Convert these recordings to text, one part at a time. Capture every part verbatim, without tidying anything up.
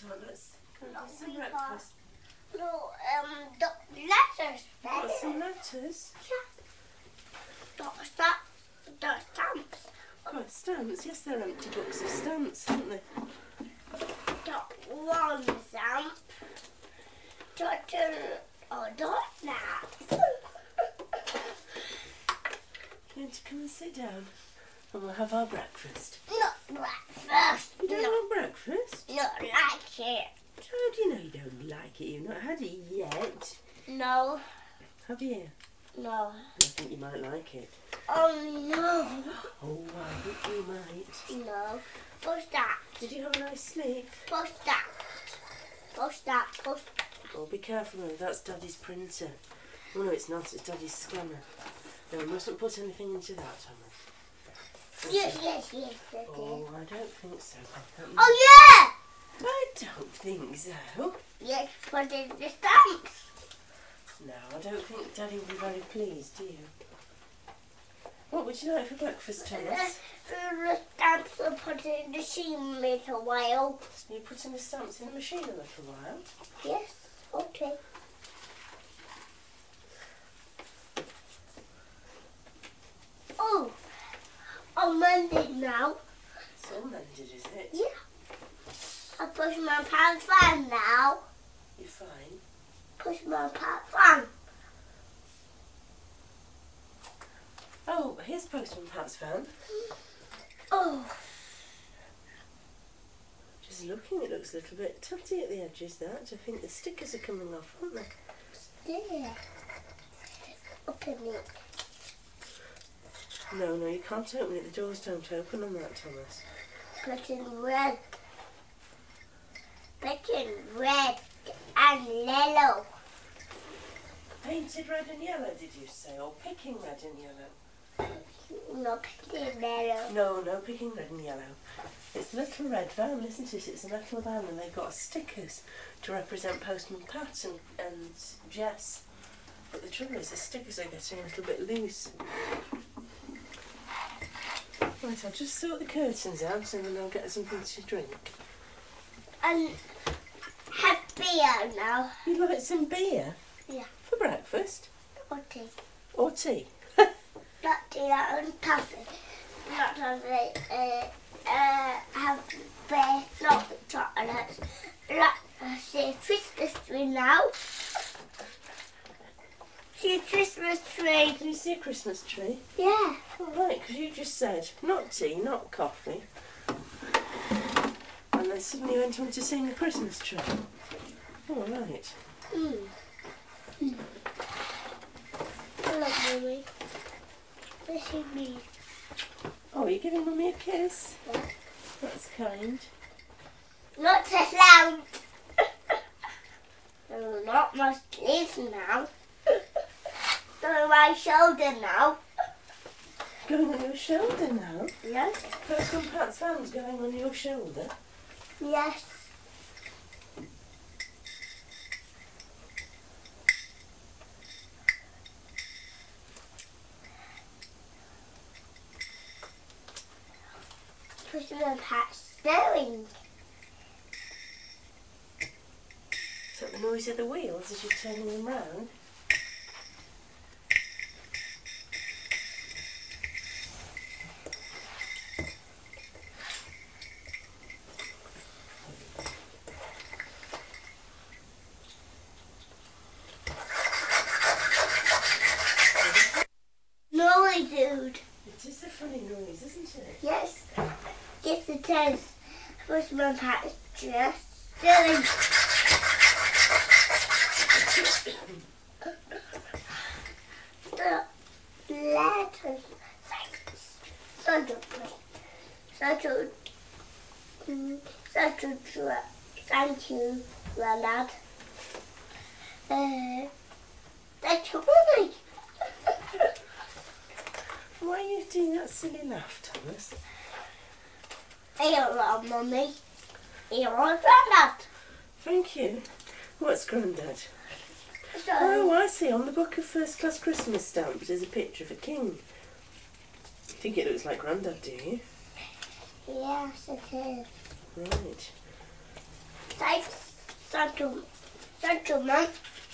on, let's go and get some breakfast. No, um, the letters. Got some letters? Yeah. What's that? The stamps. Got stamps? Yes, they're empty books of stamps, aren't they? Dot one stamp. Dot two. Oh, dot that. You want to come and sit down? And we'll have our breakfast. Not breakfast. You don't no. want breakfast? Not like it. How do you know you don't like it? You've not had it yet. No. Have you? No. I think you might like it. Oh, no. Oh, I think you might. No. What's that? Did you have a nice sleep? What's that? What's that? What's that? Oh, be careful, though. That's Daddy's printer. Oh, no, it's not. It's Daddy's scanner. No, we mustn't put anything into that, Thomas. Yes, yes, yes, yes. Oh, I don't think so. Oh, yeah! I don't think so. Yes, put in the stamps. No, I don't think Daddy will be very pleased, do you? What would you like for breakfast, Thomas? The stamps are put in the machine a little while. You putting the stamps in the machine a little while? Yes, okay. Oh, I'm mended now. It's all mended, is it? Yeah. I push my pants fan now. You're fine. Push my pants fan. Oh, here's Postman Pat's fan. Oh. Just looking, it looks a little bit tutty at the edges, that. I think the stickers are coming off, aren't they? There. Open it. No, no, you can't open it. The doors don't open on that, Thomas. Put in red. Put in red and yellow. Painted red and yellow, did you say? Or picking red and yellow? No, put in yellow. No, no picking red and yellow. It's a little red van, isn't it? It's a metal van, and they've got stickers to represent Postman Pat and, and Jess. But the trouble is, the stickers are getting a little bit loose. Right, I'll just sort the curtains out and then I'll get something to drink. And have beer now. You'd like some beer? Yeah. For breakfast? Or tea. Or tea? Not tea, and coffee. Not coffee. Uh, uh, have beer, not chocolate. Let's see Christmas tree now. See a Christmas tree. Can you see a Christmas tree? Yeah. All right, because you just said not tea, not coffee. And then suddenly went on to sing the Christmas tree. All right. Mm. Mm. I love Mummy. This is me. Oh, you're giving Mummy a kiss? Yeah. That's kind. Not too loud. No, not my sleeves now. On my shoulder now. Going on your shoulder now? Yes. Postman Pat's van's going on your shoulder? Yes. Postman Pat's staring. Is that the noise of the wheels as you're turning them round? Noise, dude. It is a funny noise, isn't it? Yes. Yes, it is. Postman Pat's just staring. The letters. Such a such a such a thank you, Ronald. Uh, that's funny. Why are you doing that silly laugh, Thomas? Here, Mummy. Here, Ronald. Thank you. What's Grandad? So, Oh, I see. On the book of first class Christmas stamps there's a picture of a king. You think it looks like Grandad, do you? yes, it is. Right. Thanks, gentlemen. Gentlemen.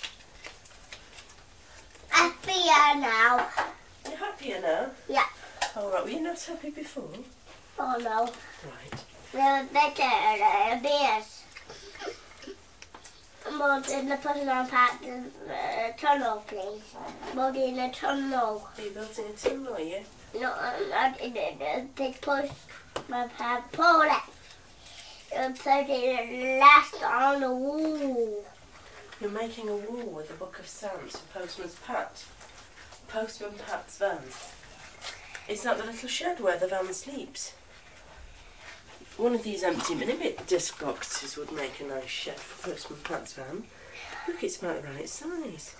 Happier now. You're happier now? Yeah. All right, were you not happy before? Oh no. Right. They're better uh, beers. More in the putting on part uh, tunnel, please. More in the tunnel. Are you building a tunnel, are you? No, not in the big push. My part pull it. And put it last on the wall. You're making a wall with a book of stamps for Postman's Pat. Postman Pat's van. Is that the little shed where the van sleeps? One of these empty mini-bit disc boxes would make a nice shed for Postman Pat's van. Look, it's about the right size.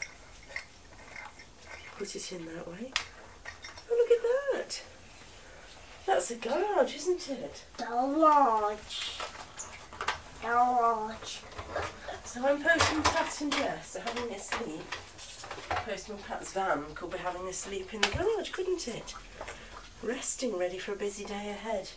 Put it in that way. Oh, look at that. That's a garage, isn't it? Garage. Garage. So when Postman Pat and Jess are having a sleep, Postman Pat's van could be having a sleep in the garage, couldn't it? Resting, ready for a busy day ahead.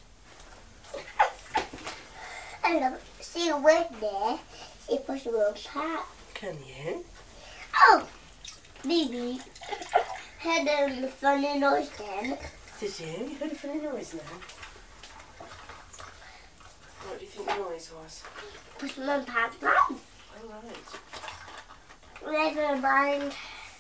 And see a word there. See Postman Pat. Can you? Oh, Bibi. Heard a funny noise then. Did you? You heard a funny noise then? What do you think the noise was? Postman Pat's van. All right. Never mind.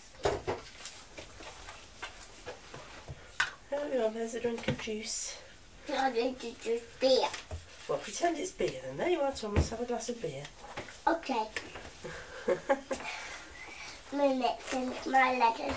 There we are, there's a drink of juice. I'm going to just beer. Well, pretend it's beer then. There you are, Thomas, have a glass of beer. Okay. My lips and my letters.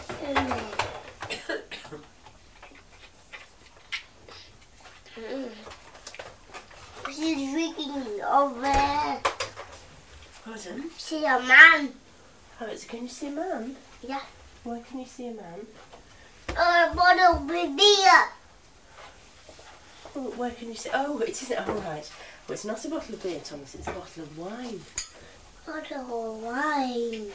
Mm. She's drinking over. Pardon? See a man. Oh, it's, can you see a man? Yeah. Why can you see a man? A bottle of beer. Oh, where can you see? Oh, it isn't. Oh, right. Well, it's not a bottle of beer, Thomas. It's a bottle of wine. Bottle of wine.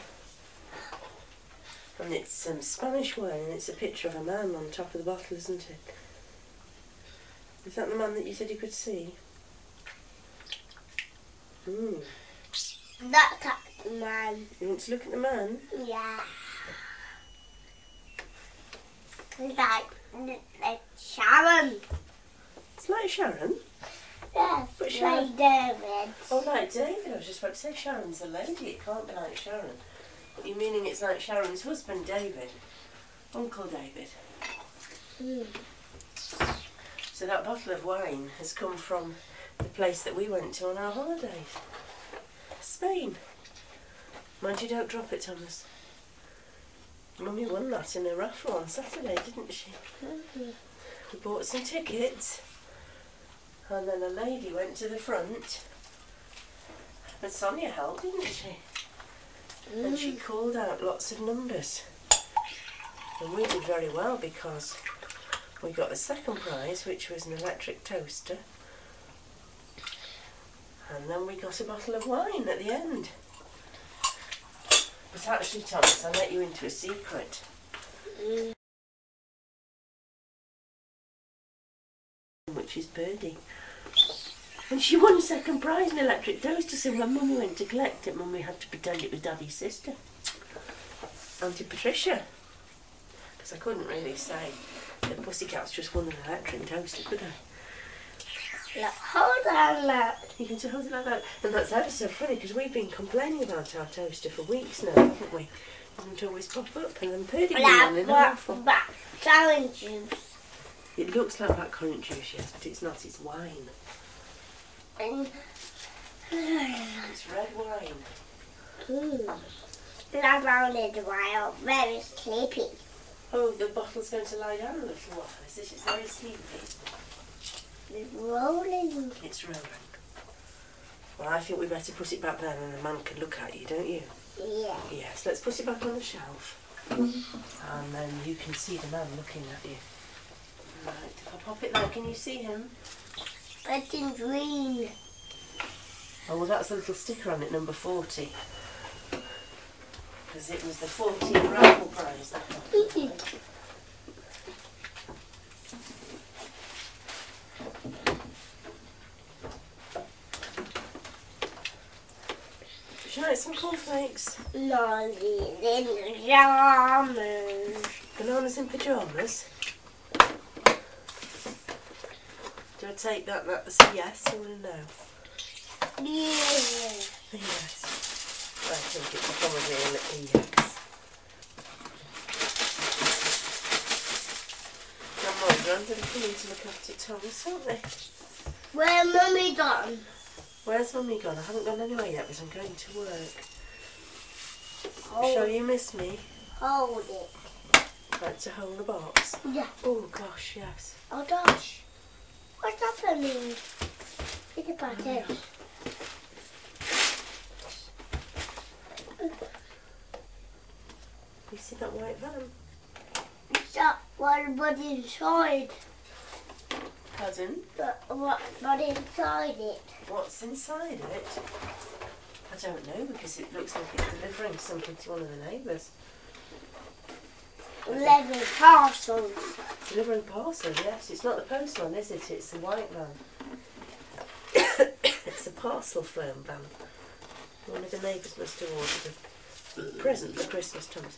And it's um, Spanish wine, and it's a picture of a man on top of the bottle, isn't it? Is that the man that you said you could see? Hmm. That's that man. You want to look at the man? Yeah. Like, like Sharon. It's like Sharon. Yes, But Sharon- like David. Oh, like David. I was just about to say Sharon's a lady. It can't be like Sharon. But you're meaning it's like Sharon's husband, David. Uncle David. Mm. So that bottle of wine has come from the place that we went to on our holidays. Spain. Mind you don't drop it, Thomas. Mummy won that in a raffle on Saturday, didn't she? Mm-hmm. We bought some tickets, and then a lady went to the front, and Sonia helped, didn't she? Mm. And she called out lots of numbers. And we did very well because we got the second prize, which was an electric toaster. And then we got a bottle of wine at the end. But actually, Thomas, I'll let you into a secret. Mm. Which is Birdie. And she won second prize, an electric toaster, so when Mummy went to collect it, Mummy had to pretend it was Daddy's sister, Auntie Patricia. Because I couldn't really say the Pussycats just won an electric toaster, could I? Look, hold on, look. You can just hold it like that. And that's ever so funny, because we've been complaining about our toaster for weeks now, haven't we? It doesn't always pop up, and then Birdie won one in a raffle. Black challenge juice. It looks like blackcurrant juice, yes, but it's not, it's wine. And It's red wine. mm. Lie down in the while, very sleepy. Oh, the bottle's going to lie down a little while, is it? It's very sleepy. It's rolling. It's rolling. Well, I think we better put it back there and the man can look at you, don't you? Yeah. Yes, let's put it back on the shelf. And then you can see the man looking at you. Right, if I pop it there, can you see him? It's in green. Oh, well, that's a little sticker on it, number forty. Because it was the fourteen raffle prize. That one. like some cornflakes? Lollies in pyjamas. Bananas in pyjamas? Do I take that that's a yes or a no? Yes. Yes. I think it's probably a little yes. Grandma and Grandad are coming to look after Thomas, aren't they? Where Mummy gone? Where's Mummy gone? I haven't gone anywhere yet because I'm going to work. Hold, Sure you miss me? hold it. Like to hold the box? Yeah. Oh gosh, yes. Oh gosh. What's happening? Think about it. You see that white van? Is that what what inside? Pardon? What what what inside it? What's inside it? I don't know because it looks like it's delivering something to one of the neighbours. Eleven parcels. Delivering parcel, yes. It's not the postman, is it? It's the white van. It's a parcel firm van. One of the neighbours must have ordered a present for Christmas, Thomas.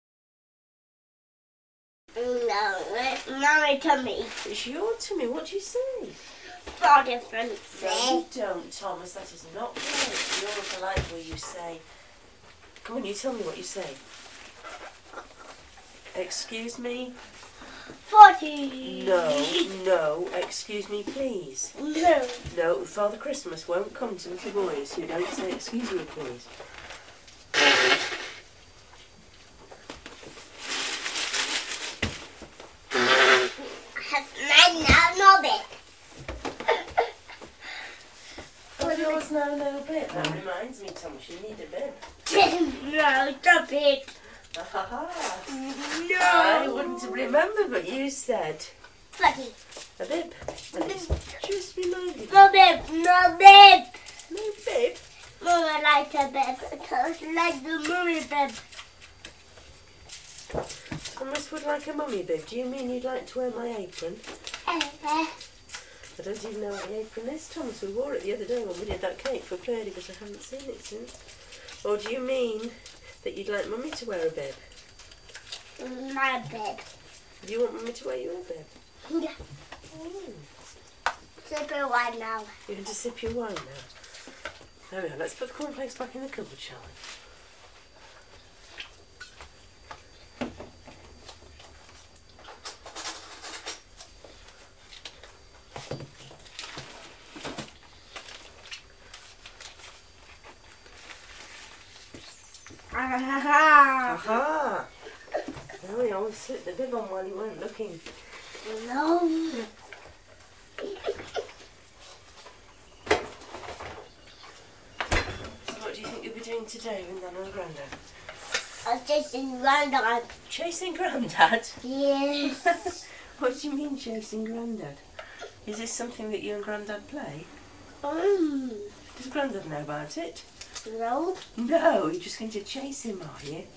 No, it's Mummy to me. It's your tummy. What do you say? Four different No, things. you don't, Thomas. That is not right. You're polite where you say. Come on, you tell me what you say. Excuse me? Forty. No, no. Excuse me, please. No. No, Father Christmas won't come to little boys who don't say excuse me, please. Has mine now no bit. Oh, yours now a little bit. That reminds me, Thomas, you need a bib. No, the bit. Ha ha. No. I wouldn't have remembered what you said. Forty. A bib. And it's just reminded me. No bib. No bib. No bib. Mummy likes a bib because like the mummy bib. Thomas would like a mummy bib. Do you mean you'd like to wear my apron? Uh, I don't even know what the apron is, Thomas. We wore it the other day when we did that cake for Birdie, but I haven't seen it since. Or do you mean that you'd like Mummy to wear a bib? my bib. Do you want Mummy to wear your bib? Yeah. Mm. Sip it right now. You're going to sip your wine now. There we are. Let's put the cornflakes back in the cupboard, shall we? Aha! Well, we always slipped the bib on while you weren't looking. No. So what do you think you'll be doing today with Nana and Grandad? I'm just in London. Chasing Grandad? Yes. What do you mean chasing Grandad? Is this something that you and Grandad play? Mm. Does Grandad know about it? No. No, you're just going to chase him, are you?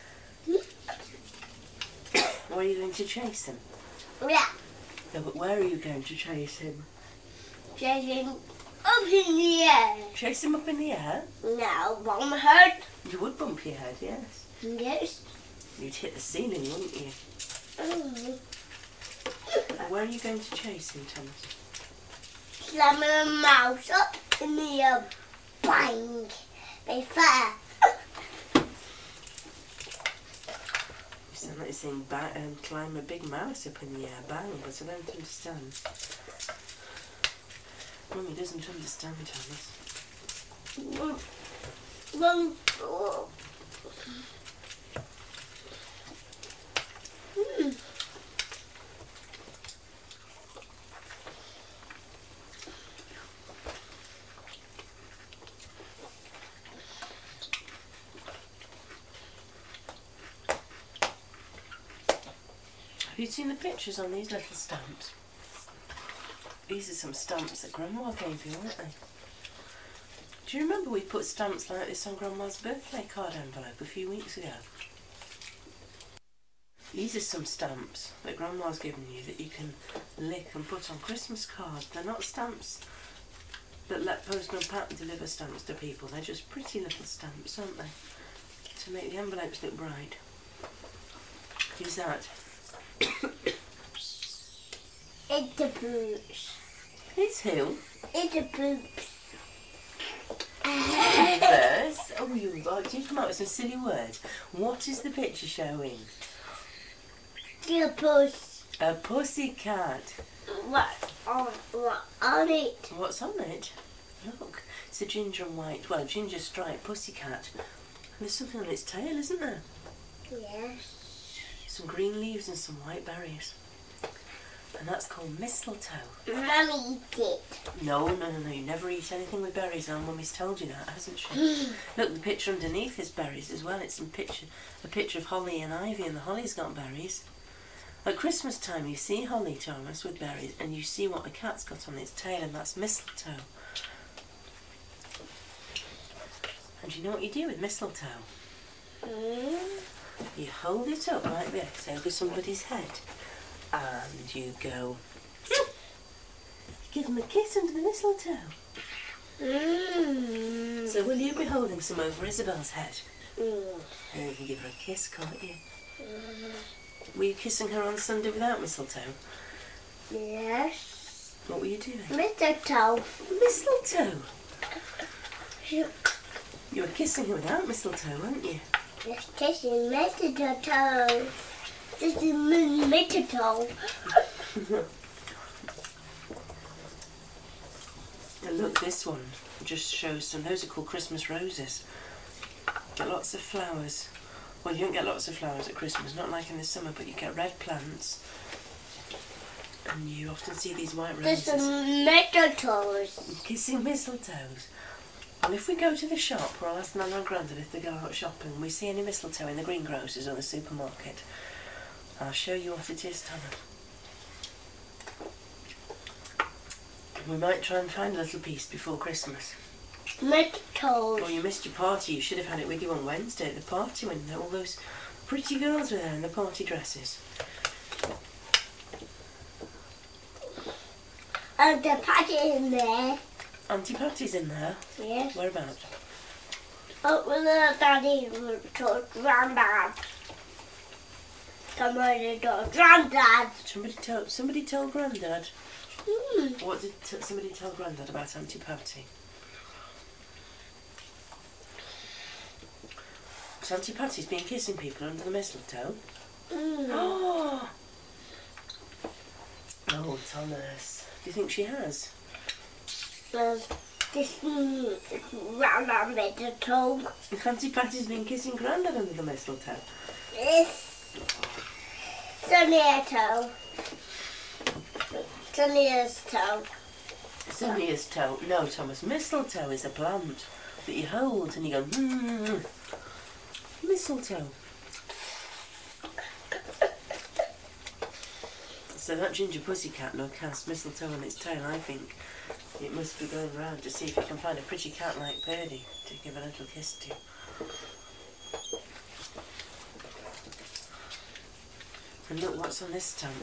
Or are you going to chase him? Yeah. No, but where are you going to chase him? Chasing up in the air. Chase him up in the air? No, on my head. You would bump your head, yes. Yes. You'd hit the ceiling, wouldn't you? Mm. And where are you going to chase him, Thomas? Slamming a mouse up in the air. Bang. Be fair. You sound like you're saying ba um, climb a big mouse up in the air, bang, but I don't understand. Mummy doesn't understand, Thomas. One. Oh. Mm. Have you seen the pictures on these little stamps? These are some stamps that Grandma gave you, aren't they? Do you remember we put stamps like this on Grandma's birthday card envelope a few weeks ago? These are some stamps that Grandma's given you that you can lick and put on Christmas cards. They're not stamps that let Postman Pat deliver stamps to people. They're just pretty little stamps, aren't they? To make the envelopes look bright. Who's that? It's the boots. It's who? It's the boots. Verse. Oh, you like to come out with some silly words. What is the picture showing? The puss. A pussycat. What on, what on it? What's on it? Look, it's a ginger and white, well, ginger striped pussycat. And there's something on its tail, isn't there? Yes. Some green leaves and some white berries. And that's called mistletoe. Mummy eat it. No, no, no, no, you never eat anything with berries on. Mummy's told you that, hasn't she? Look, the picture underneath is berries as well. It's some picture, a picture of holly and ivy, and the holly's got berries. At Christmas time, you see holly, Thomas, with berries, and you see what the cat's got on its tail, and that's mistletoe. And do you know what you do with mistletoe? Mm. You hold it up like this over somebody's head, and you go, give them a kiss under the mistletoe. Mm. So will you be holding some over Isabel's head? Mm. And you can give her a kiss, can't you? Mm. Were you kissing her on Sunday without mistletoe? Yes. What were you doing? Mistletoe. Mistletoe? You- You were kissing her without mistletoe, weren't you? This is mistletoe. This is mistletoe. And look, this one just shows some, those are called Christmas roses. Get lots of flowers. Well, you don't get lots of flowers at Christmas, not like in the summer, but you get red plants. And you often see these white This roses. is mistletoes. Kissing mistletoes. Well, if we go to the shop, or I'll ask Nana and Grandad if they go out shopping, and we see any mistletoe in the greengrocers or the supermarket, I'll show you what it is, Thomas. We might try and find a little piece before Christmas. Mistletoes. Oh, you missed your party. You should have had it with you on Wednesday at the party when all those pretty girls were there in the party dresses. And the patty in there. Auntie Patty's in there. Yes. Whereabouts? But with the daddy told Grandad. Somebody told Grandad. Somebody told somebody told Grandad. Hmm. What did t somebody tell Grandad about Auntie Patty? So Auntie Patty's been kissing people under the mistletoe. Mm. Oh, oh, Thomas. Do you think she has? There's this Grandad mistletoe. Auntie Patty's been kissing Grandad under the mistletoe. This Sonia's toe. Sonia's toe. Sonia's toe. No, Thomas. Mistletoe is a plant that you hold and you go, hmm. Mistletoe. So that ginger pussycat look has mistletoe on its tail, I think. It must be going round to see if it can find a pretty cat like Purdy to give a little kiss to. And look what's on this stamp.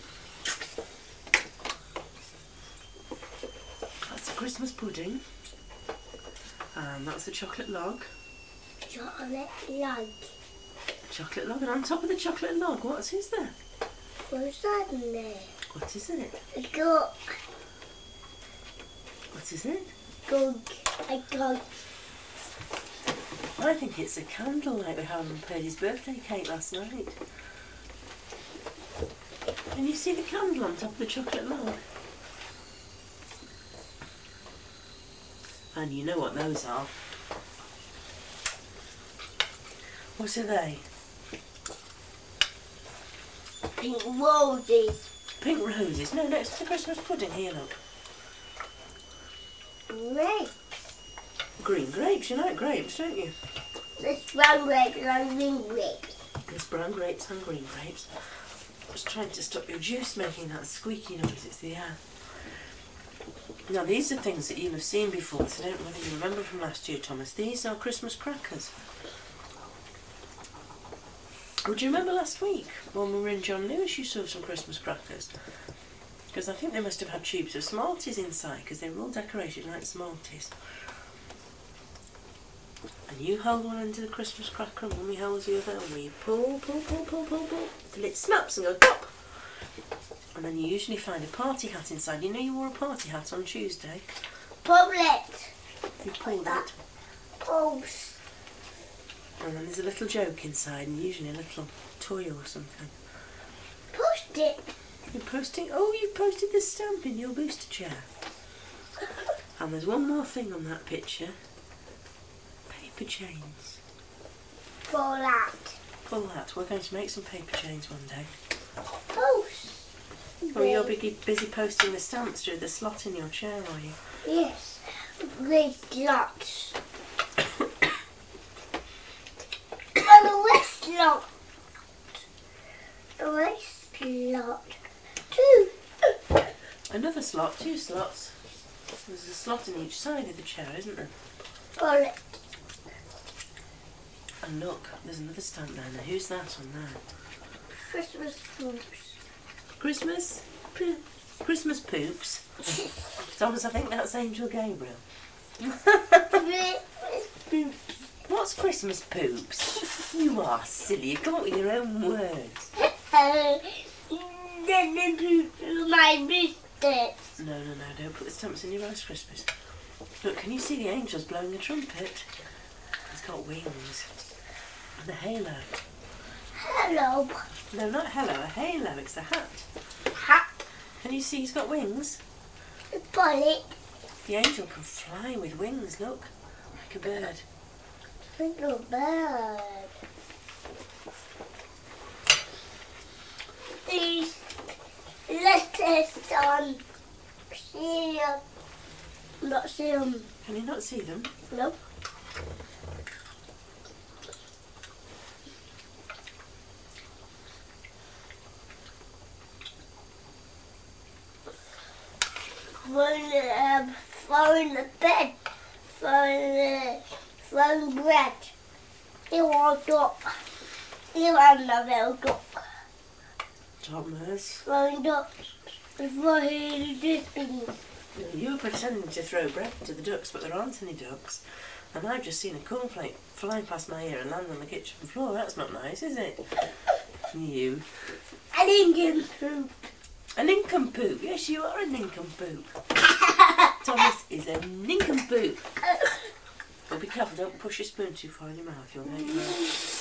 That's a Christmas pudding. And that's a chocolate log. Chocolate log. Chocolate log, and on top of the chocolate log, what is there? What's that in there? What is it? A goat. What is it? Goat. A goat. I think it's a candle like we had on Purdy's birthday cake last night. Can you see the candle on top of the chocolate log? And you know what those are. What are they? Pink roses. Pink roses. No, next to the Christmas pudding. Here, look. Grapes. Green grapes. You like grapes, don't you? There's brown grapes and green grapes. There's brown grapes and green grapes. I was trying to stop your juice making that squeaky noise. It's the air. Now, these are things that you'll have seen before, so I don't know whether you remember from last year, Thomas. These are Christmas crackers. Would you remember last week when we were in John Lewis you saw some Christmas crackers? Because I think they must have had tubes of Smarties inside, because they were all decorated like Smarties. And you hold one end of the Christmas cracker and Mummy holds the other, and we pull, pull, pull, pull, pull, pull, till it snaps and goes pop. And then you usually find a party hat inside. You know you wore a party hat on Tuesday? Pull it. You pulled it. Pulse. And then there's a little joke inside, and usually a little toy or something. Pushed it. You're posting, oh, you posted the stamp in your booster chair. And there's one more thing on that picture. Paper chains. Pull that. Pull that. We're going to make some paper chains one day. Post. Oh, you're busy, busy posting the stamps through the slot in your chair, are you? Yes. With lots. And a waist lot. A waist lot. Two. Another slot, two slots. There's a slot in each side of the chair, isn't there? Pull it. And look, there's another stamp down there. Who's that on there? Christmas poops. Christmas? Poop. Christmas poops. Thomas, I think that's Angel Gabriel. Poops. What's Christmas poops? You are silly. You come up with your own words. My biscuits. No, no, no, don't put the stamps in your Rice Krispies. Look, can you see the angels blowing a trumpet? He's got wings. And a halo. Hello. No, not hello, a halo, it's a hat. Hat. Can you see he's got wings? Pull it. The angel can fly with wings, look. Like a bird. Little bird. These letters on cereal. Not see them. Can you not see them? Nope. Phone, um, phone the bed. Phone, uh, phone bread. You want duck. You want another duck. Thomas. Phone duck. Phone dipping. You were pretending to throw bread to the ducks, but there aren't any ducks. And I've just seen a cornflake fly past my ear and land on the kitchen floor. That's not nice, is it? You. An Indian poop. A nincompoop. Yes, you are a nincompoop. Thomas is a nincompoop. But be careful, don't push your spoon too far in your mouth. You'll make your mouth.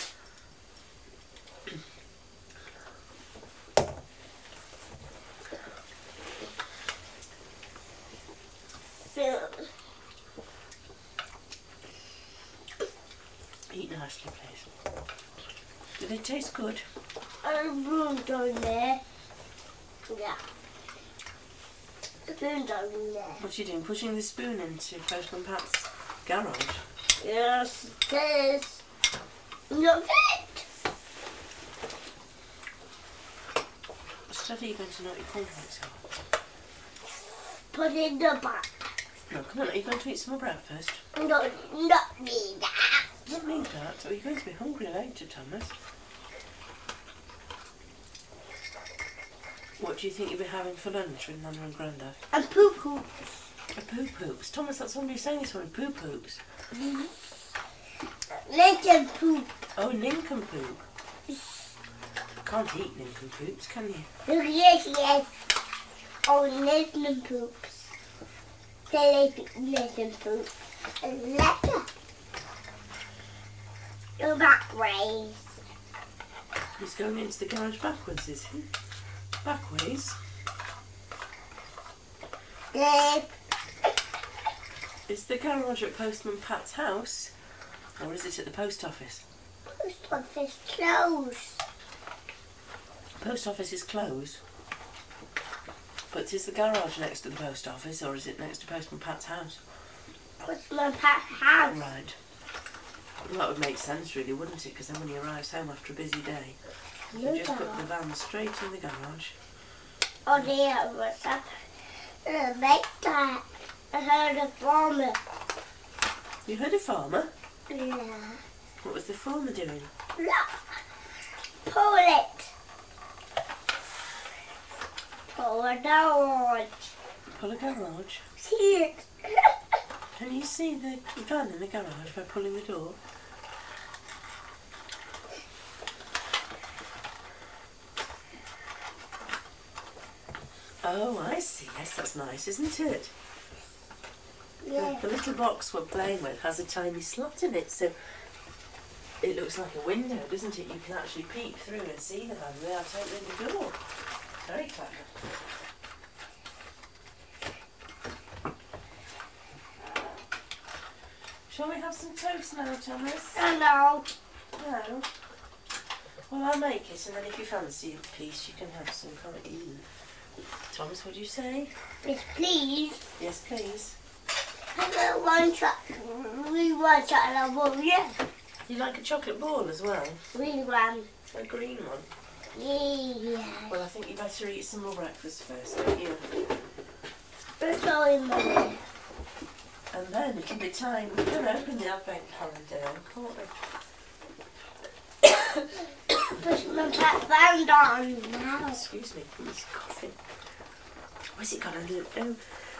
Eat nicely, please. Do they taste good? And a broom down there. Yeah. The spoon down there. What are you doing? Pushing the spoon into Postman Pat's garage? Yes, there's not it. Study, you're going to know what your cornflakes are. Put it in the back. No, come on, are you going to eat some more breakfast? No, not me that. Don't need that. Are you going to be hungry later, Thomas? What do you think you'll be having for lunch with Nana and Grandad? And poo poo. A poo poops. Thomas, that's what you're saying this morning. Poo poops. Little poop. Oh, nincompoop. Can't eat nincompoops, can you? Yes, yes. Oh, little poops. The little, little poop. And letter. Go back ways. He's going into the garage backwards, is he? Backways? Good. Is the garage at Postman Pat's house? Or is it at the post office? Post office closed. Post office is closed. But is the garage next to the post office or is it next to Postman Pat's house? Postman Pat's house. Right. Well, that would make sense really, wouldn't it? Because then when he arrives home after a busy day, you just put the van straight in the garage. Oh dear, what's up? Uh, make that. I heard a farmer. You heard a farmer? Yeah. What was the farmer doing? Look. Pull it. pull a garage. Pull a garage? See it? Can you see the van in the garage by pulling the door? Oh, I see. Yes, that's nice, isn't it? Yeah. The, the little box we're playing with has a tiny slot in it, so it looks like a window, doesn't it? You can actually peep through and see the van without opening the door. Very clever. Shall we have some toast now, Thomas? Hello. No. Well, I'll make it, and then if you fancy a piece, you can have some, can't you? Thomas, what do you say? Yes, please. Yes, please. I got one shot. We want chocolate ball, yeah. You like a chocolate ball as well? Green one. A green one? Yeah. Well, I think you better eat some more breakfast first, don't you? It's all in my head. And then it'll be time. We can open the advent calendar, can't we? Put my back band on now. Excuse me, he's coughing. Where's it gone? I don't know.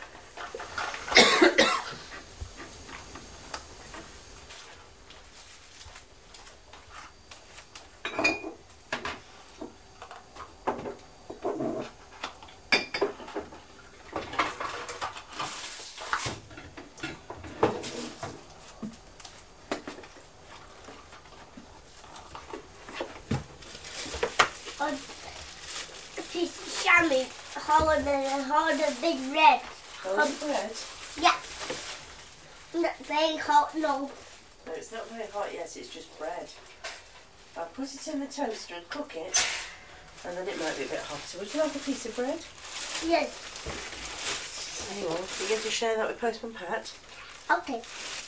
She's chamois, holding a hold a big red. Hold the bread? Yeah. Not very hot, no. No, it's not very hot yet, it's just bread. I'll put it in the toaster and cook it, and then it might be a bit hotter. Would you like a piece of bread? Yes. Hang on, you're going to share that with Postman Pat? Okay.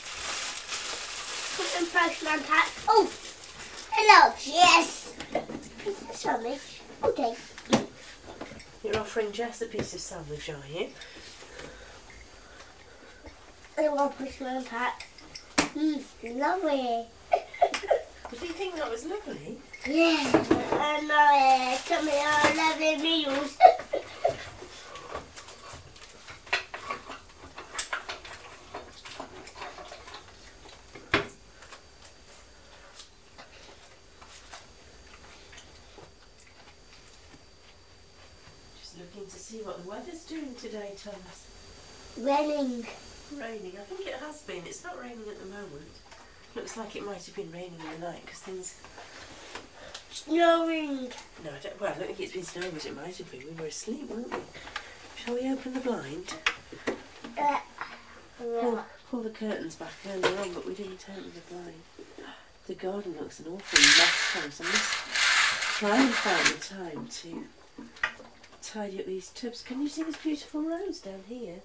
Put in Postman Pat. Oh! Hello, yes! Sorry. Okay. You're offering Jess a piece of sandwich, are you? I want Postman Pat. Mmm, lovely. Did you think that was lovely? Yeah. And uh, come here, I love the meals. Just looking to see what the weather's doing today, Thomas. Raining. Raining. I think it has been. It's not raining at the moment. Looks like it might have been raining in the night because things... Snowing. No, I don't... Well, I don't think it's been snowing, but it might have been. We were asleep, weren't we? Shall we open the blind? Uh, Pull, pull the curtains back earlier on, but we didn't open the blind. The garden looks an awful mess, Thomas. I'm just trying to find the time to tidy up these tubs. Can you see this beautiful rose down here?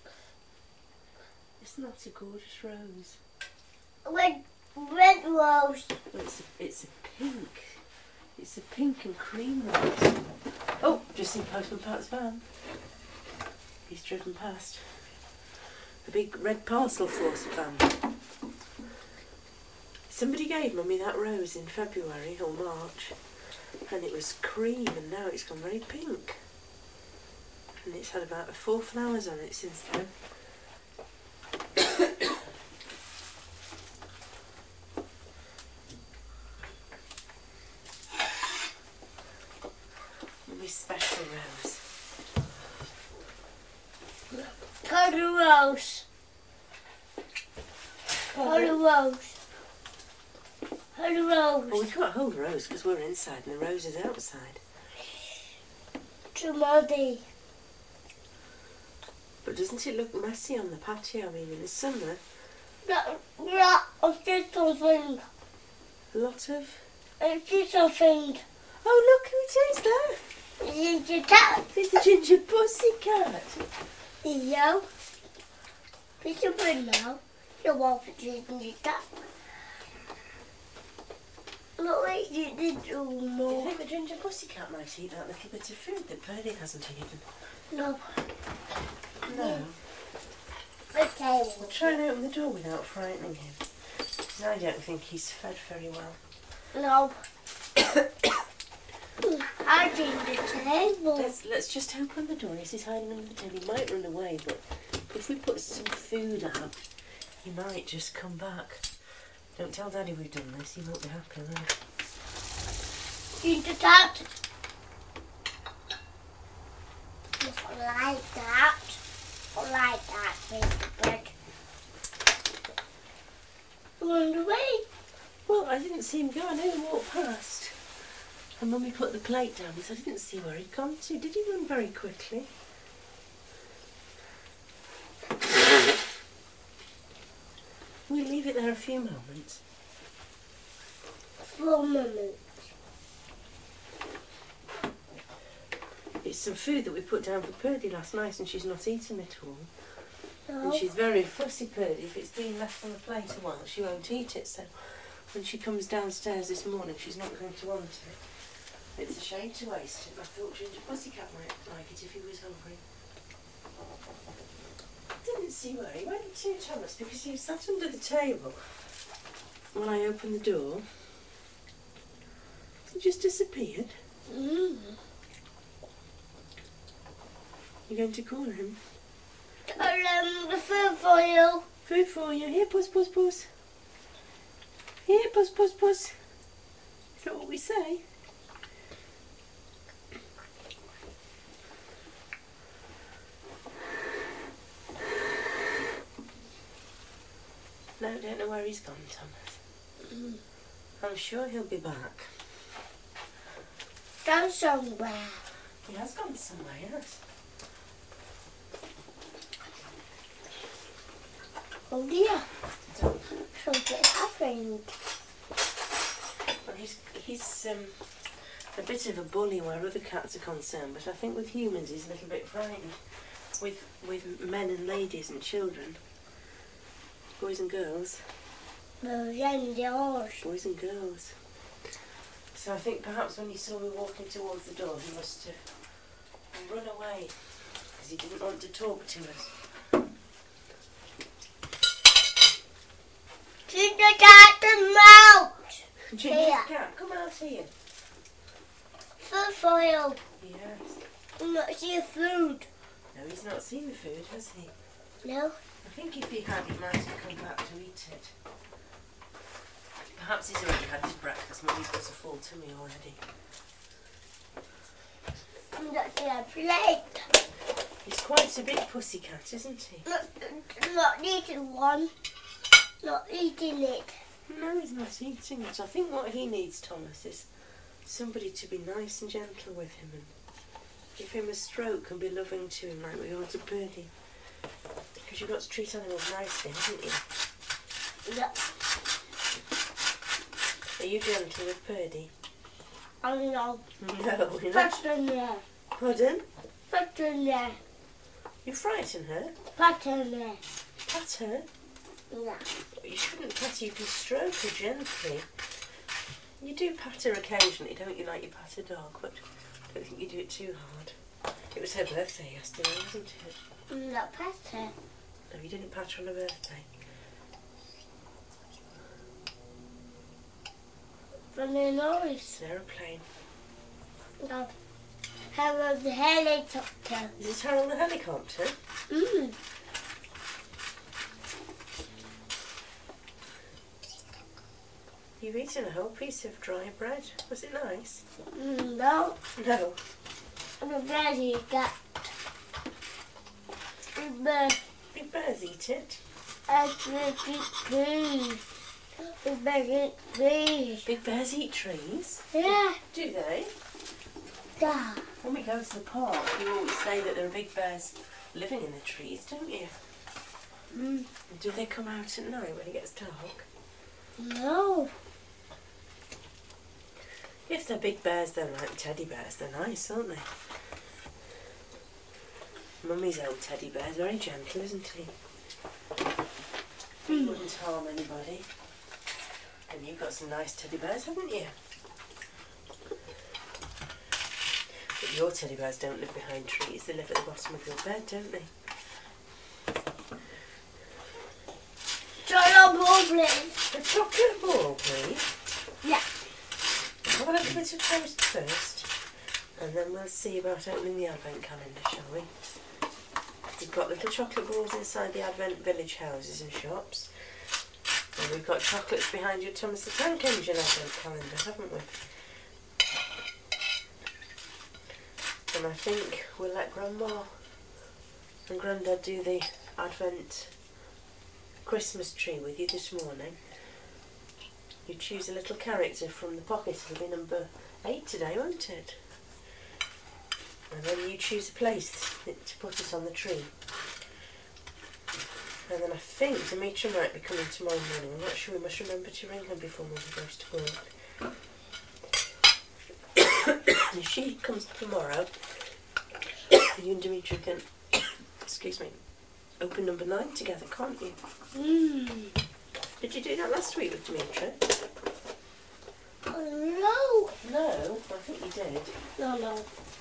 Isn't that a gorgeous rose? Red, red rose. Well, it's a, it's a pink. It's a pink and cream rose. Oh, just seen Postman Pat's van. He's driven past. A big red parcel force van. Somebody gave Mummy that rose in February or March, and it was cream, and now it's gone very pink. And it's had about four flowers on it since then. Mummy's special rose. Colour rose. Colour rose. Colour Well, we rose. can't hold the rose because we're inside and the rose is outside. Too muddy. But doesn't it look messy on the patio? I mean, in the summer, That, that, I see something. a lot of... I see something. Oh, look, who is that? It's a cat. It's the ginger pussycat. Yo. It's a bird now. You want to see the cat. Look like you did do Do you more. think the ginger pussycat might eat that little bit of food that Birdie hasn't eaten? No. No. Okay. We'll try and open the door without frightening him. 'Cause I don't think he's fed very well. No. Mm, hiding the table. Let's, let's just open the door. He's hiding under the table. He might run away, but if we put some food out, he might just come back. Don't tell Daddy we've done this. He won't be happy, will he? Into that. Just like that. Like that, Mister Bird. Run away. Well, I didn't see him go. I know he walked past. And when we put the plate down, I didn't see where he'd gone to. Did he run very quickly? We'll leave it there a few moments. For a moment. It's some food that we put down for Purdy last night and she's not eaten it all. No. And she's very fussy, Purdy. If it's been left on the plate a while, she won't eat it. So when she comes downstairs this morning, she's not going to want it. It's a shame to waste it. I thought Ginger Pussycat might like it if he was hungry. I didn't see where he went to, Thomas, because he sat under the table when I opened the door. He just disappeared. Mm. You're going to call him? Tell him the food for you. Food for you. Here, puss, puss, puss. Here, puss, puss, puss. Is that what we say? No, I don't know where he's gone, Thomas. Mm. I'm sure he'll be back. Go somewhere. He has gone somewhere, yes. Oh dear. So, Something happened. well, he's, he's um, a bit of a bully where other cats are concerned, but I think with humans he's a little bit frightened. With, with men and ladies and children. Boys and girls. Boys and girls. Boys and girls. So I think perhaps when he saw me walking towards the door, he must have run away because he didn't want to talk to us. Ginger cat, come out. Ginger Here. cat, come out here. Food for you. Yes. Not your food. No, he's not seen the food, has he? No. I think if he had, he might have come back to eat it. Perhaps he's already had his breakfast. Mummy's got a full tummy already. Not your plate. He's quite a big pussycat, isn't he? Not, not eating one. Not eating it. No, he's not eating it. I think what he needs, Thomas, is somebody to be nice and gentle with him and give him a stroke and be loving to him like we are to Purdy. Because you've got to treat animals nicely, haven't you? No. Are you gentle with Purdy? I don't know. No, you're not. Pat in there. Pardon? Pat in there. You frighten her? Pat in there. Pat her? No. You shouldn't pat her, you can stroke her gently. You do pat her occasionally, don't you, like you pat a dog, but I don't think you do it too hard. It was her birthday yesterday, wasn't it? Not pat her. No, you didn't pat her on her birthday. Funny noise. It's an aeroplane. No. Harold the helicopter. Is it Harold the helicopter? Mm. You've eaten a whole piece of dry bread. Was it nice? Mm, no. No. The bread you got. The Big bears eat it. trees. The bears eat trees. Big bears eat trees? Yeah. Do they? Yeah. When we go to the park, you always say that there are big bears living in the trees, don't you? Mm. Do they come out at night when it gets dark? No. If they're big bears, they're like teddy bears. They're nice, aren't they? Mummy's old teddy bear's very gentle, isn't he? He wouldn't harm anybody. And you've got some nice teddy bears, haven't you? But your teddy bears don't live behind trees. They live at the bottom of your bed, don't they? Chocolate ball, please. A chocolate ball, please. Yeah. Have a little bit of toast first. And then we'll see about opening the advent calendar, shall we? We've got little chocolate balls inside the Advent Village houses and shops. And we've got chocolates behind your Thomas the Tank Engine advent calendar, haven't we? And I think we'll let Grandma and Grandad do the Advent Christmas tree with you this morning. You choose a little character from the pocket. It'll be number eight today, won't it? And then you choose a place to put it on the tree. And then I think Demetra might be coming tomorrow morning. I'm not sure. We must remember to ring her before Mother goes to work. And if she comes tomorrow, you and Demetra can, excuse me, open number nine together, can't you? Mm. Did you do that last week with Demetra? Oh, no. No, I think you did. No, no.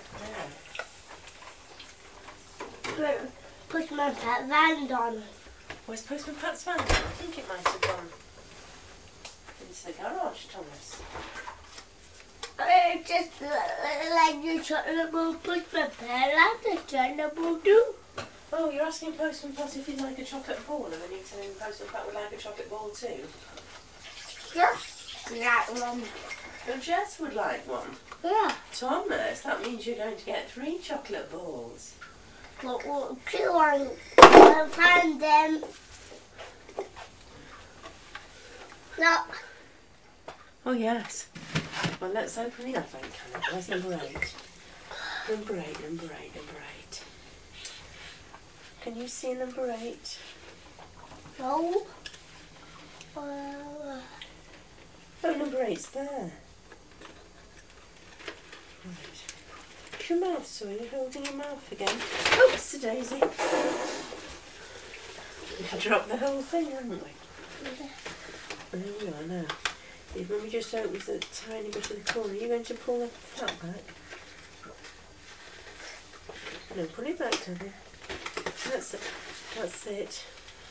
Yeah. Put my pet van on. Where's Postman Pat's van? I think it might have gone into the garage, Thomas. It's just like the chocolate ball. Put my pet like the chocolate ball too. Oh, you're asking Postman Pat if he'd like a chocolate ball, and then you're telling Postman Pat would like a chocolate ball too? Just that one. Oh, Jess would like one. Yeah. Thomas, that means you're going to get three chocolate balls. But we'll two on. I'll find them. Look. Oh, yes. Well, let's open the advent calendar. Where's number eight? Number eight, number eight, number eight. Can you see number eight? No. Uh, Oh, number eight's there. Right. Is your mouth sore? You're holding your mouth again. Oops, a daisy. We've dropped the whole thing, haven't we? There we are now. If Mummy just opens a tiny bit of the corner, are you going to pull the flap back? No, pull it back, Debbie. That's it. That's it.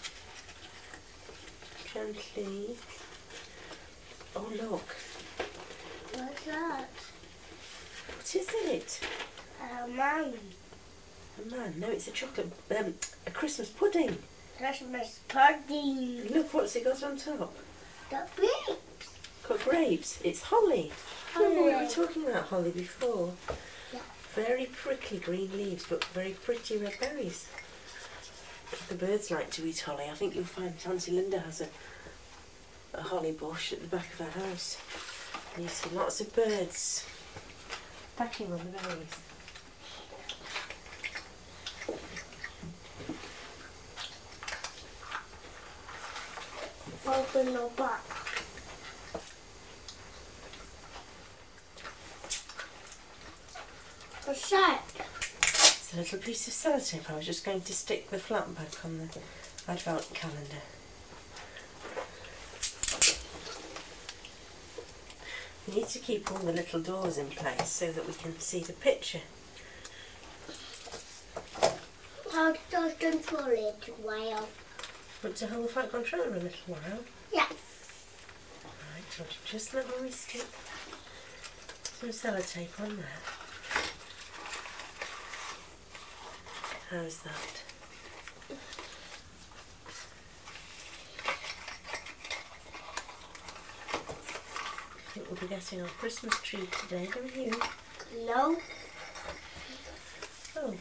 Gently. Oh, look. what's that? What is it? A man. A man? No, it's a chocolate, um, a Christmas pudding. Christmas pudding. Look, what's it got on top? The pink. Got grapes. It's holly. Remember we Holly. were talking about holly before? Yeah. Very prickly green leaves, but very pretty red berries. The birds like to eat holly. I think you'll find Auntie Linda has a, a holly bush at the back of her house. And you see lots of birds pecking on the berries. Open the box. What's that? It's a little piece of sellotape. I was just going to stick the flap back on the advent calendar. We need to keep all the little doors in place so that we can see the picture. I'll just control it a while. Want to hold the front controller a little while? Yeah. Right, so just let me stick some sellotape on there. How's that? I think we'll be getting our Christmas tree today, don't you? No. Oh.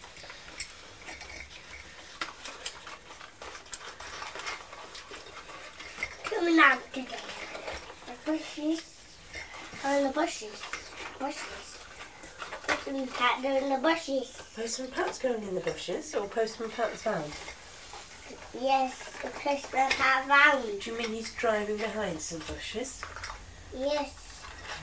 Coming out today. The bushes. Oh, the bushes. Bushes. Postman Pat doing the bushes. Postman Pat's going in the bushes, or Postman Pat's van? Yes, the Postman Pat van. Do you mean he's driving behind some bushes? Yes.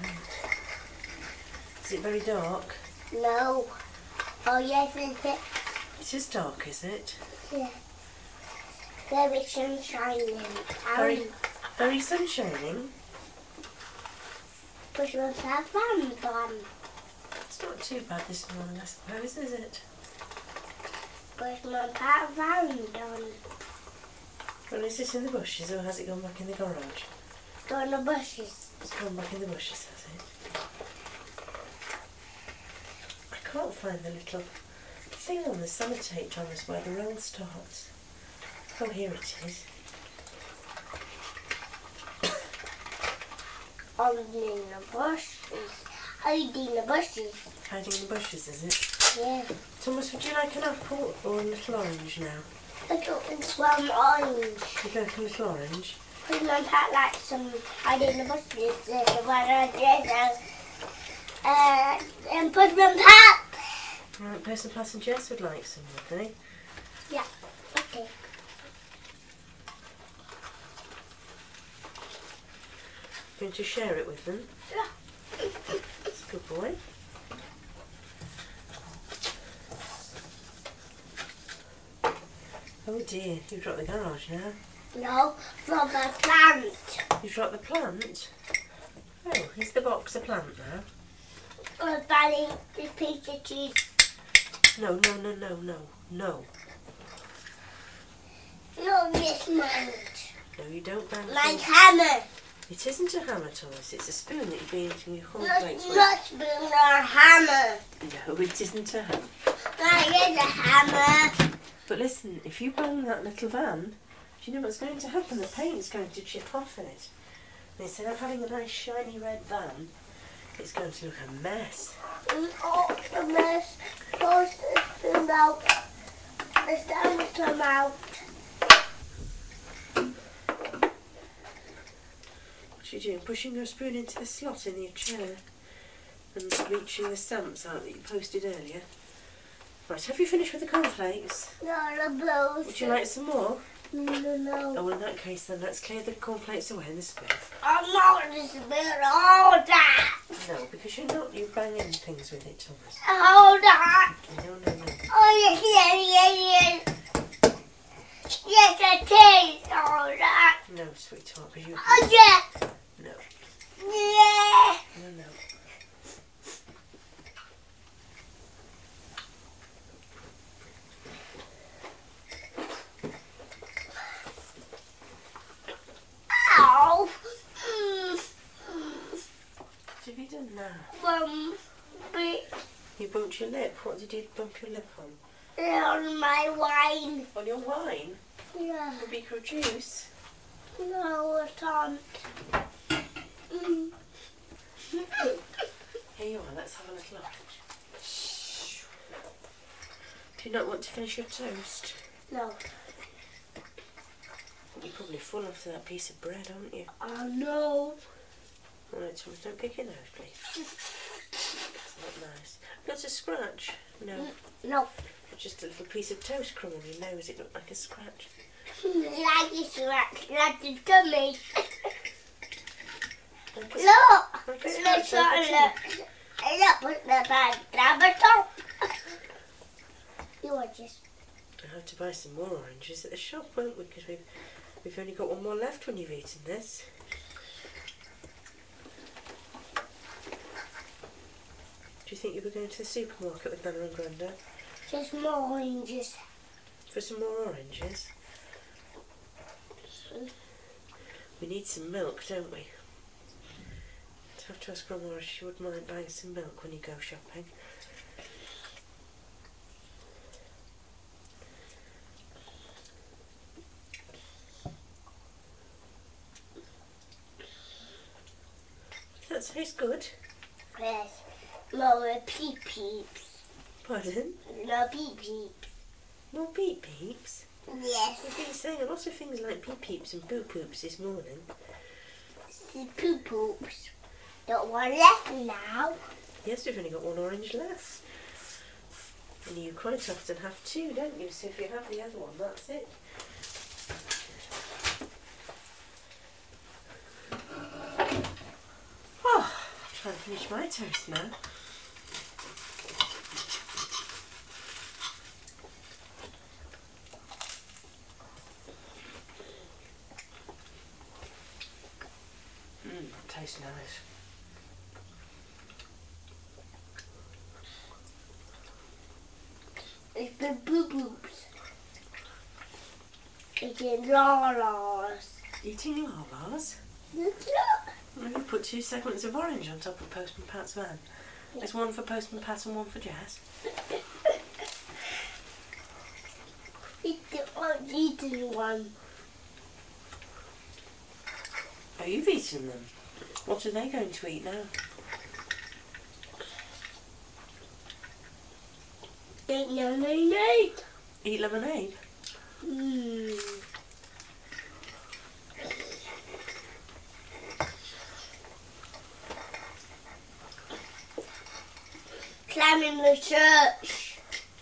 Is it very dark? No. Oh, yes, is it? It is dark, is it? Yes. Very sunshiny. Very, very sunshining. Postman Pat van gone. It's not too bad this morning, I suppose, is it? Postman Pat van gone. Well, is it in the bushes, or has it gone back in the garage? Doing the bushes. It's gone back in the bushes, has it? can't find the little thing on the sellotape, Thomas, where the roll starts. Oh, here it is. Hiding in the bushes. Hiding in the bushes. Hiding in the bushes, is it? Yeah. Thomas, would you like an apple or a little orange now? I got this one orange. Would you like a little orange? Put my pat like some hiding in the bushes. There's the one I did. Uh, and put my pat. Right, Person Plus and Jess would like some, would they? Yeah. Okay. Going to share it with them? Yeah. That's a good boy. Oh dear, you've dropped the garage now. No, from the plant. You've dropped the plant? Oh, is the box a plant now? I'm buying this piece of cheese. No, no, no, no, no, no. No, this one. No, you don't bang My things. hammer. It isn't a hammer, Thomas. It's a spoon that you've been eating your Not, cornflakes with. not spoon or hammer. No, it isn't a hammer. That is a hammer. But listen, if you bang that little van, do you know what's going to happen? The paint's going to chip off in it. And instead of having a nice shiny red van, it's going to look a mess. Oh, the mess. Push the spoon out. The spoon come out. What are you doing? Pushing your spoon into the slot in your chair and reaching the stamps out that you posted earlier. Right, have you finished with the cornflakes? No, the blows. Would you like some more? No, no, no. Oh, well, in that case, then let's clear the cornflakes away in the spoon. I'm not the spoon. Hold that. No, because you're not. You're banging things with it, Thomas. Hold that. No, no, no. Oh, yes, yes, yes, yes. Yes, it is. Hold that. No, sweetheart, because you... Oh, yeah. No, Yeah. no, no. Ow. Mm. What have you done now? Um, bit You bumped your lip. What did you bump your lip on? on my wine. On your wine? Yeah. A beaker of juice? No, it can't. Mm. Here you are, let's have a little orange. Do you not want to finish your toast? No. You're probably full after that piece of bread, aren't you? Oh, no. Oh, no, Thomas, don't pick your nose, please. That's not nice. Got a scratch? No. No. Just a little piece of toast crumb on your nose. It looked like a scratch. Like a scratch, like a tummy. Like a, Look. like a Look, scratch. look, Like a tummy. look. Look, put the bag down the top. You are just... We'll have to buy some more oranges at the shop, won't we? Because we've, we've only got one more left when you've eaten this. Do you think you were going to the supermarket with Nana and Granda Just more oranges. for some more oranges? We need some milk, don't we? I'd have to ask Grandma if she would mind buying some milk when you go shopping. That tastes good. Yes. More peep peeps. Pardon? No peep peeps. More beep peeps? Yes. We've been saying a lot of things like beep peeps and poo poops this morning. The poo poops. Got one left now. Yes, we've only got one orange left. And you quite often have two, don't you? So if you have the other one, that's it. Oh, I'll try and finish my toast now. Mmm, tastes nice. It's the poo poops. It's the lalas. Eating lalas? Look. Well, you put two segments of orange on top of Postman Pat's van. There's one for Postman Pat and one for Jess. It's the uneaten one. Oh, you've eaten them. What are they going to eat now? Eat lemonade. Eat lemonade? Mm. Climbing the church.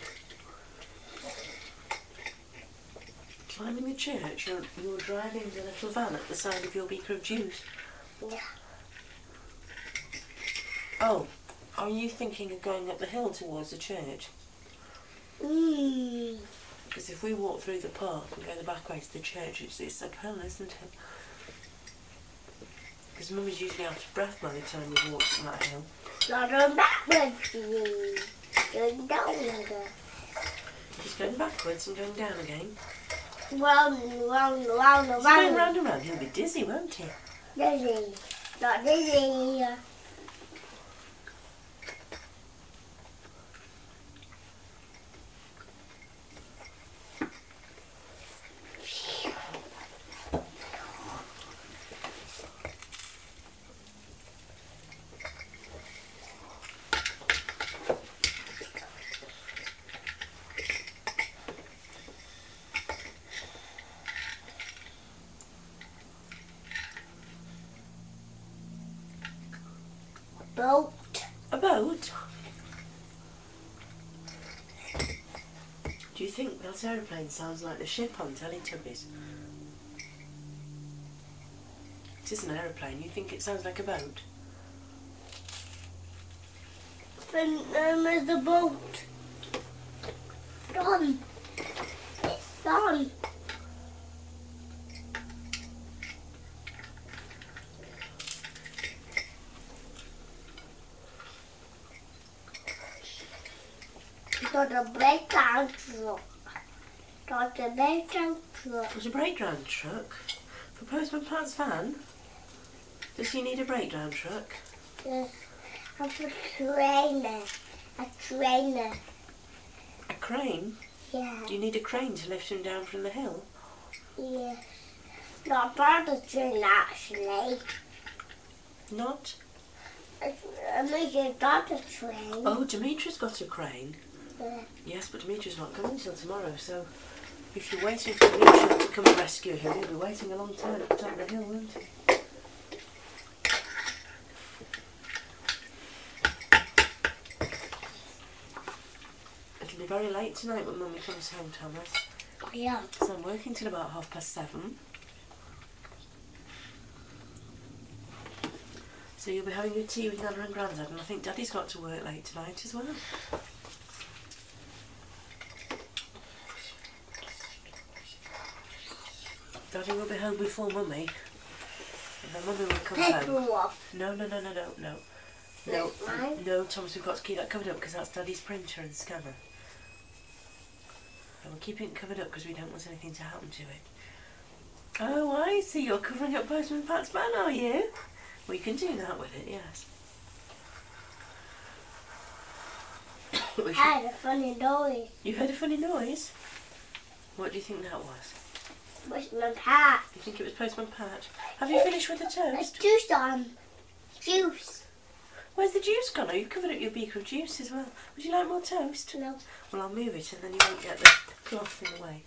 Climbing the church? You're, you're driving the little van at the side of your beaker of juice? Yeah. Oh, are you thinking of going up the hill towards the church? Mm. Because if we walk through the park and go the back way to the church, it's, it's uphill, isn't it? Because Mummy's usually out of breath by the time we've walked up that hill. Not on backwards, you mean. Going down again. He's going backwards and going down again. Round and round and round and He's going round. round and round. He'll be dizzy, won't he? Dizzy. Not dizzy. Boat. A boat? Do you think that aeroplane sounds like the ship on Teletubbies? It is an aeroplane. You think it sounds like a boat? Then um, there's the boat. Done. It's done. Got a breakdown truck. Got a breakdown truck. There's a breakdown truck for Postman Pat's van. Does he need a breakdown truck? Yes. And a trainer. A trainer. A crane? Yeah. Do you need a crane to lift him down from the hill? Yes. Not part of the train actually. Not? I mean, got a train. Oh, Demetra's got a crane. Yeah. Yes, but Demetra's not coming until tomorrow, so if you're waiting for Demetra to come and rescue him, you'll be waiting a long time at the top of the hill, won't you? It'll be very late tonight when Mummy comes home, Thomas. Yeah. So I'm working till about half past seven. So you'll be having your tea with Nana and Grandad, and I think Daddy's got to work late tonight as well. Daddy will be home before Mummy, and then Mummy will come home. Off. No, no, no, no, no, no. No, Mine? no, Thomas, we've got to keep that covered up because that's Daddy's printer and scanner. And we're keeping it covered up because we don't want anything to happen to it. Oh, I see, you're covering up Postman Pat's van, are you? Well, you can do that with it, yes. We I should- had a funny noise. You heard a funny noise? What do you think that was? Where's my hat? You think it was Postman Pat? Have you finished with the There's toast? juice on. Juice. Where's the juice gone? Oh, you've covered up your beaker of juice as well. Would you like more toast? No. Well, I'll move it and then you won't get the cloth in the way.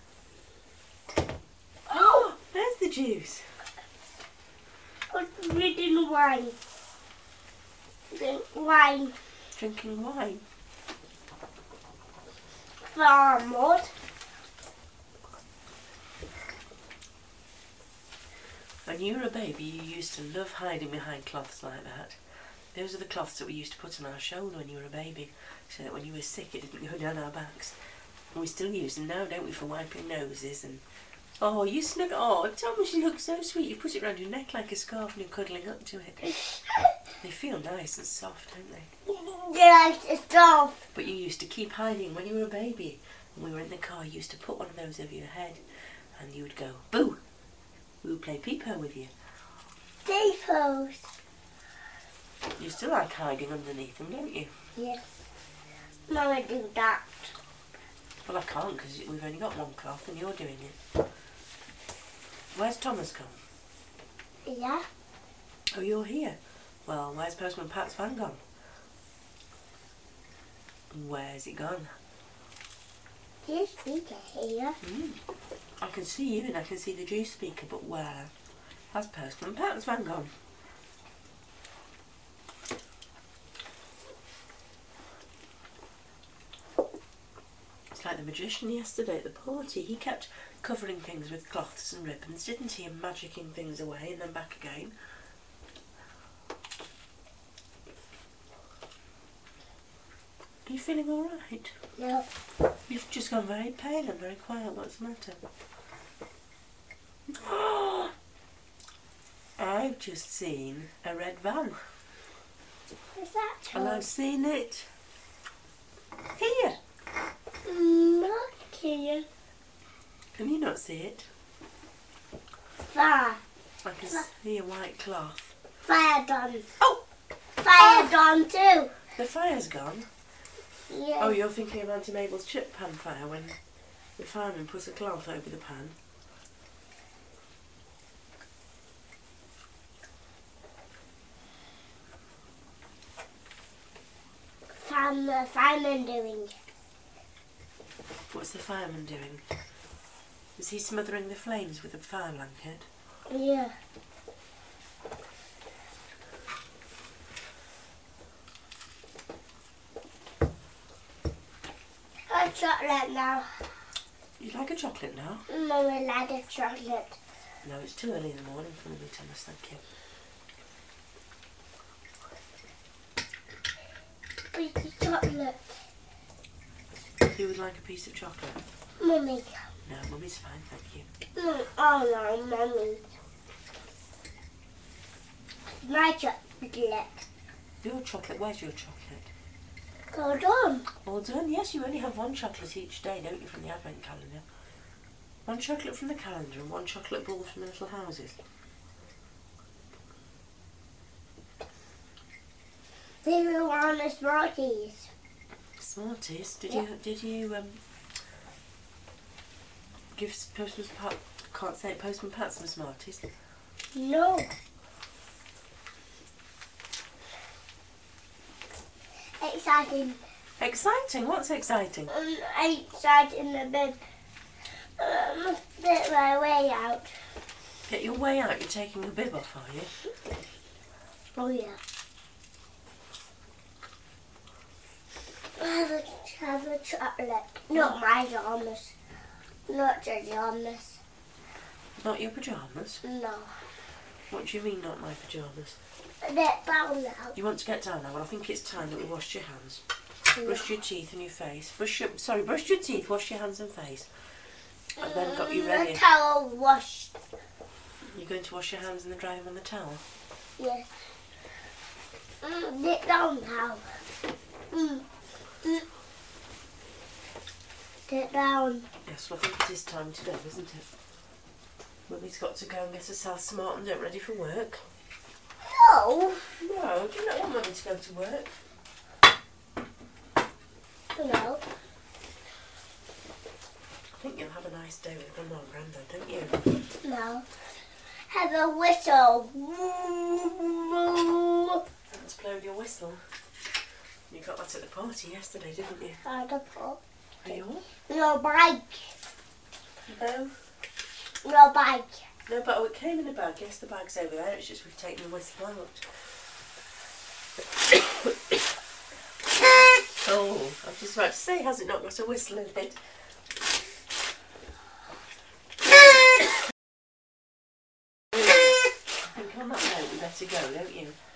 Oh, there's the juice. What's reading wine? Drink wine. Drinking wine. Farmwood. When you were a baby, you used to love hiding behind cloths like that. Those are the cloths that we used to put on our shoulder when you were a baby, so that when you were sick it didn't go down our backs. And we still use them now, don't we, for wiping noses and... Oh, you snug... Oh, Thomas, you look so sweet. You put it round your neck like a scarf and you're cuddling up to it. They feel nice and soft, don't they? Yeah, it's off. But you used to keep hiding when you were a baby. When we were in the car, you used to put one of those over your head and you would go, boo! We would play peepo with you. Depots. You still like hiding underneath them, don't you? Yes. Mama do that. Well, I can't because we've only got one cloth and you're doing it. Where's Thomas gone? Yeah. Oh, you're here. Well, where's Postman Pat's van gone? Where's it gone? Juice speaker here. Mm. I can see you and I can see the juice speaker, but where has Postman Pat's van gone? It's like the magician yesterday at the party. He kept covering things with cloths and ribbons, didn't he? And magicking things away and then back again. Are you feeling all right? No. You've just gone very pale and very quiet. What's the matter? I've just seen a red van. What's that? And I've seen it here. Not here. Can you not see it? Fire. I can see a white cloth. Fire done. Oh! Fire done too. The fire's gone. Yeah. Oh, you're thinking of Auntie Mabel's chip pan fire when the fireman puts a cloth over the pan. Fan the fireman doing? What's the fireman doing? Is he smothering the flames with a fire blanket? Yeah. A chocolate now. You'd like a chocolate now? Mummy like a chocolate. No, it's too early in the morning for me, Thomas, thank you. Piece of chocolate. You would like a piece of chocolate? Mummy. No, Mummy's fine, thank you. Mm, oh no, Mummy. My chocolate. Your chocolate, where's your chocolate? Hold on. All done? Yes, you only have one chocolate each day, don't you, from the advent calendar? One chocolate from the calendar and one chocolate ball from the little houses. They were on the Smarties. Smarties? Did Yeah. you did you um give Postman Pat, can't say it, Postman Pat some Smarties? No. Exciting. Exciting? What's exciting? Um, exciting a bit. Um, bit my way out. Get your way out, you're taking a bib off, are you? Oh yeah. Have a, have a chocolate. Not my pajamas. Not your pajamas. Not your pyjamas? No. What do you mean, not my pyjamas? Get down now. You want to get down now? Well, I think it's time that we washed your hands. No. Brushed your teeth and your face. Brush your, sorry, brushed your teeth, washed your hands and face. And then got you Mm, ready. The towel washed. You're going to wash your hands and then dry them on the towel? Yes. Mm, get down now. Mm. Mm. Get down. Yes, well, I think it is time to go, isn't it? Mummy's got to go and get herself smart and get ready for work. No. No, do you not want Mummy to go to work? No. I think you'll have a nice day with Grandma and Grandad, don't you? No. Have a whistle. Let's blow your whistle. You got that at the party yesterday, didn't you? Had a pot. Are you all? No bike. No. No bike. No, but oh, it came in a bag. Yes, the bag's over there. It's just we've taken the whistle out. Oh, I was just about to say, has it not got a whistle in it? I think on that note we better go, don't you?